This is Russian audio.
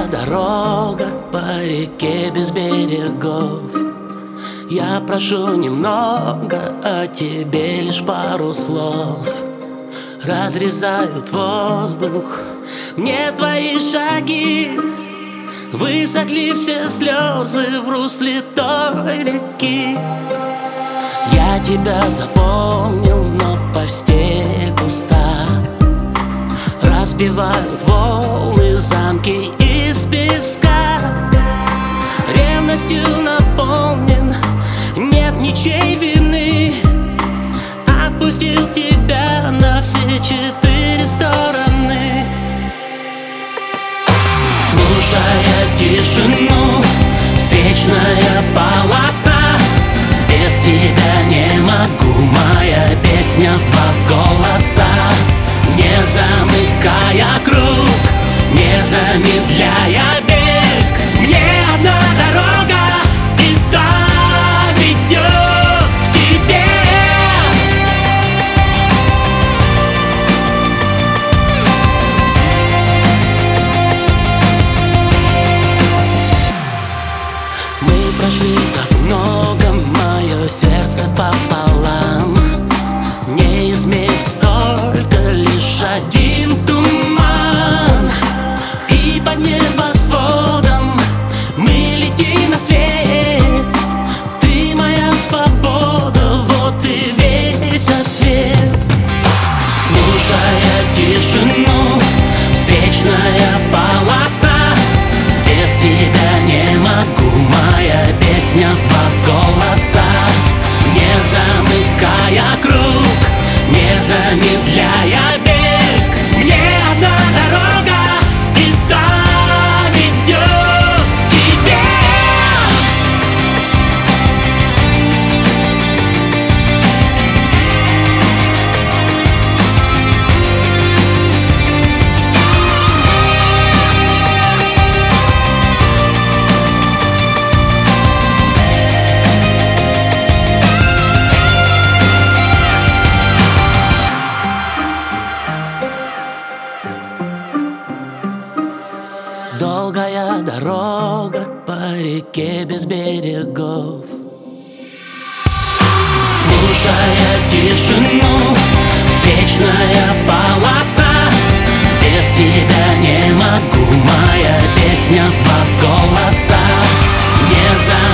дорога по реке без берегов. Я прошу немного, а тебе лишь пару слов. Разрезают воздух мне твои шаги. Высохли все слезы в русле той реки. Я тебя запомнил, но постель пуста. Разбивают волны замки из песка. Ревностью наполнен, нет ничьей вины. Отпустил тебя на все 4 стороны. Слушая тишину, встречная полоса. Без тебя не могу, моя песня в 2 голоса. Не замыкая круг, не замедляя бег, мне одна дорога, и та ведет к тебе. Мы прошли так много, мое сердце пополам. Не измерить столько, лишь один туман. И под небосводом мы летим на свет. Ты моя свобода, вот и весь ответ. Слушая тишину, встречная полоса. Без тебя не могу, моя песня в 2 голоса. Не замыкая круг, не замедляя бег, мне одна дорога, и та ведет к тебе. Долгая дорога по реке без берегов. Слушая тишину, встречная полоса. Без тебя не могу, моя песня в 2 голоса. Не